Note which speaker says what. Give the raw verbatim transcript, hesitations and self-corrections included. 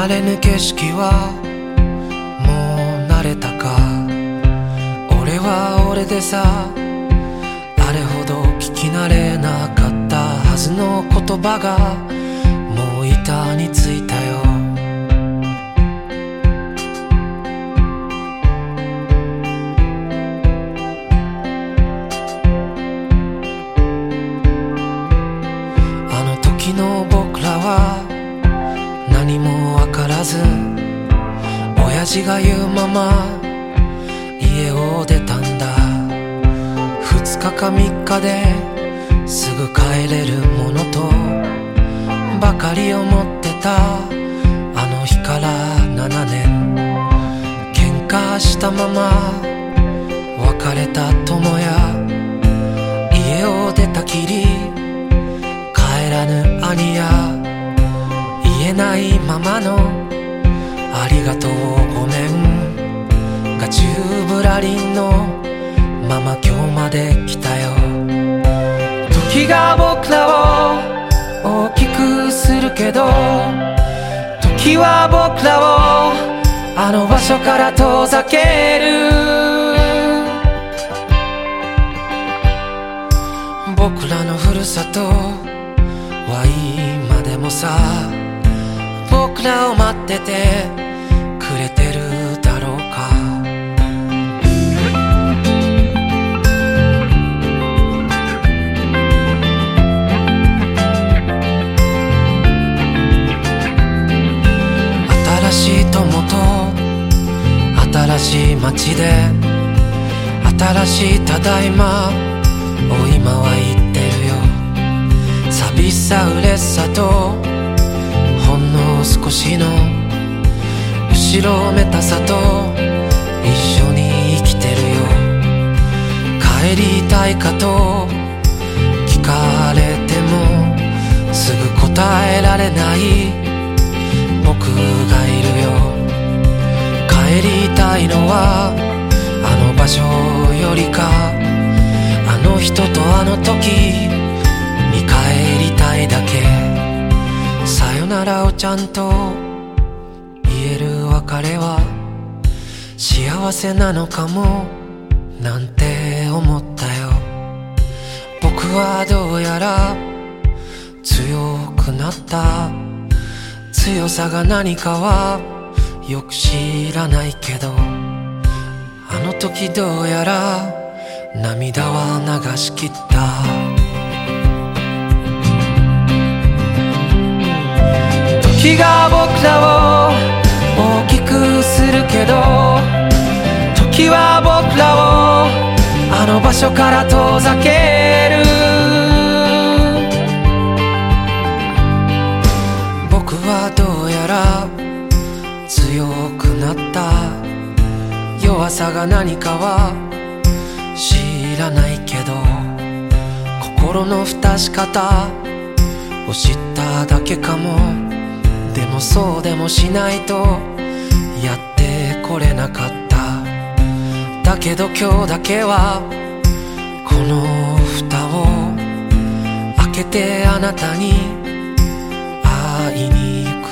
Speaker 1: 慣れぬ景色はもう慣れたか。俺は俺でさ、あれほど聞き慣れなかったはずの言葉がもう板についたよ。あの時の僕らは何もわからず、親父が言うまま家を出たんだ。二日か三日ですぐ帰れるものとばかり思ってた。あの日から七年、喧嘩したまま別れた友や、家を出たきり帰らぬ兄や、言えないままのありがとうごめんが宙ぶらりんのまま今日まで来たよ。時が僕らを大きくするけど、時は僕らをあの場所から遠ざける。僕らのふるさとは今でもさ、僕らを待っててくれてるだろうか。新しい友と新しい街で、新しいただいまを今は言ってるよ。寂しさ嬉しさとほんの少しの後ろめたさと一緒に生きてるよ。帰りたいかと聞かれてもすぐ答えられない僕がいるよ。帰りたいのはあの場所よりか、あの人とあの時に帰りたいだけ。さよならをちゃんと言える別れは幸せなのかもなんて思ったよ。僕はどうやら強くなった。強さが何かはよく知らないけど、あの時どうやら涙は流しきった。時が僕らを大きくするけど、時は僕らをあの場所から遠ざける。僕はどうやら強くなった。弱さが何かは知らないけど、心の不確かさを知っただけかも。でもそうでもしないとやってこれなかった。だけど今日だけはこの蓋を開けてあなたに会いに行く